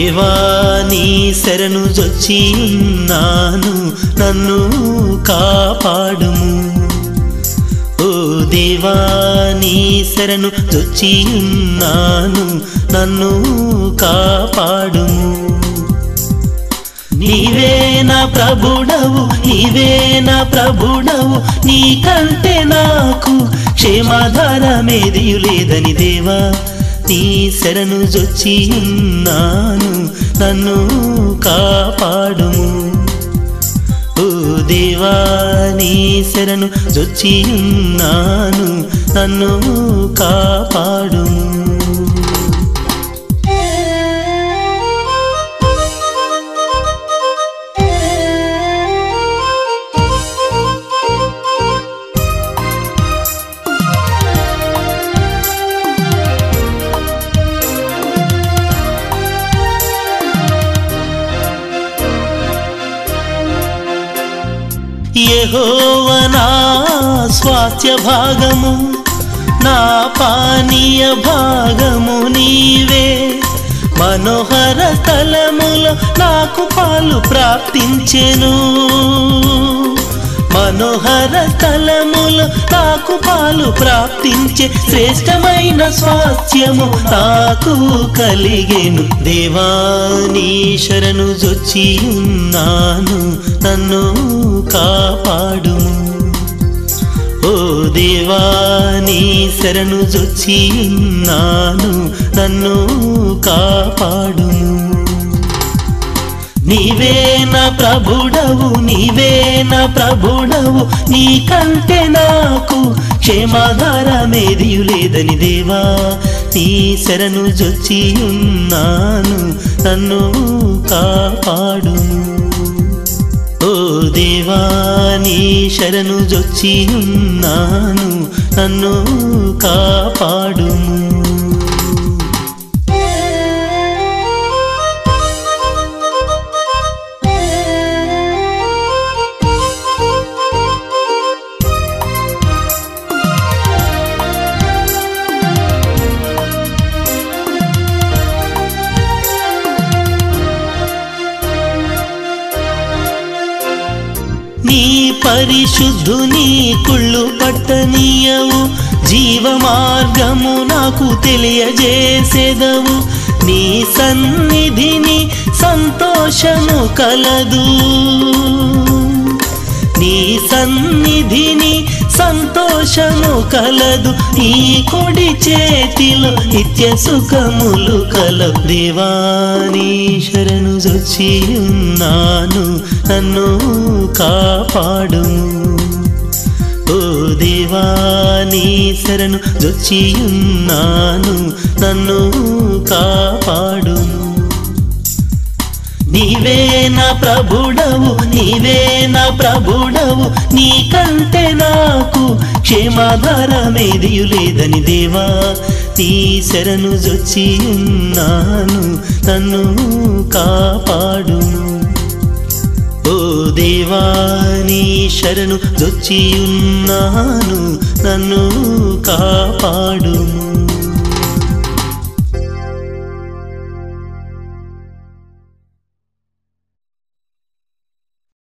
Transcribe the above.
దేవా నీ శరణు జొచ్చి ఉన్నాను, నన్ను కాపాడుము. ఓ దేవా నీ శరణు జొచ్చి ఉన్నాను, నన్ను కాపాడుము. నీవే నా ప్రభుడవు, నీవే నా ప్రభుడవు, నీకంటే నాకు క్షేమాధారమేదియు లేదని దేవా నీ శరణు జొచ్చి ఉన్నాను, నన్ను కాపాడుము. ఓ దేవా నీ శరణు జొచ్చి ఉన్నాను, నన్ను కాపాడుము. యెహోవా నా స్వాస్థ్య భాగము, నా పానీయ భాగము నీవే. మనోహర స్థలములో నాకు పాలు ప్రాప్తించెను, మనోహర స్థలములో నాకు పాలు ప్రాప్తించే శ్రేష్టమైన స్వాస్థ్యము నాకు కలిగెను. దేవా నీ శరణు జొచ్చి ఉన్నాను, నన్ను కాపాడుము. ఓ దేవా నీ శరణు జొచ్చి ఉన్నాను, నన్ను కాపాడుము. నీవే నా ప్రభుడవు, నీవే నా ప్రభుడవు, నీకంటే నాకు క్షేమాధారమేదియు లేదని దేవా నీ శరణు జొచ్చి ఉన్నాను, నన్ను కాపాడుము. ఓ దేవా నీ శరణు జొచ్చి ఉన్నాను, నన్ను కాపాడుము. నీ పరిశుద్ధుని కుళ్ళు పట్టనీయవు, జీవ మార్గము నాకు తెలియజేసేదవు. నీ సన్నిధిని సంతోషము కలదు, నీ సన్నిధిని సంతోషము కలదు. నీ కుడి చేతిలో నిత్య సుఖములు కలవు. దేవా నీ శరణు జొచ్చి ఉన్నాను, నన్ను కాపాడుము. ఓ దేవా నీ శరణు జొచ్చి ఉన్నాను, నన్ను కాపాడుము. నీవే నా ప్రభుడవు, నీవే నా ప్రభుడవు, నీకంటే నాకు క్షేమాధారమేదియు లేదని దేవా నీ శరణు జొచ్చి ఉన్నాను, నన్ను కాపాడుము. ఓ దేవా నీ శరణు జొచ్చి ఉన్నాను, నన్ను కాపాడుము.